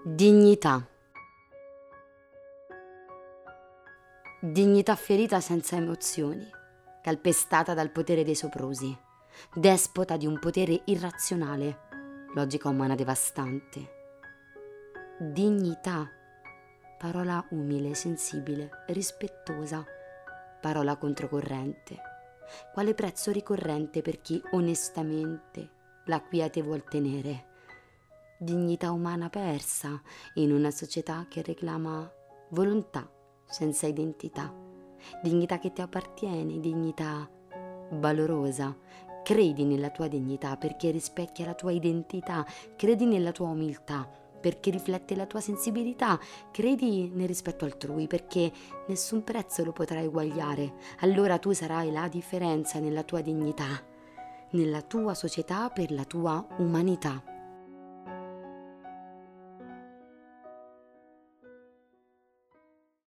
Dignità. Dignità ferita senza emozioni, calpestata dal potere dei soprusi, despota di un potere irrazionale, logica umana devastante. Dignità, parola umile, sensibile, rispettosa, parola controcorrente, quale prezzo ricorrente per chi onestamente la quiete vuol tenere. Dignità umana persa in una società che reclama volontà senza identità, dignità che ti appartiene, dignità valorosa. Credi nella tua dignità perché rispecchia la tua identità, credi nella tua umiltà perché riflette la tua sensibilità, credi nel rispetto altrui perché nessun prezzo lo potrà eguagliare. Allora tu sarai la differenza nella tua dignità, nella tua società per la tua umanità.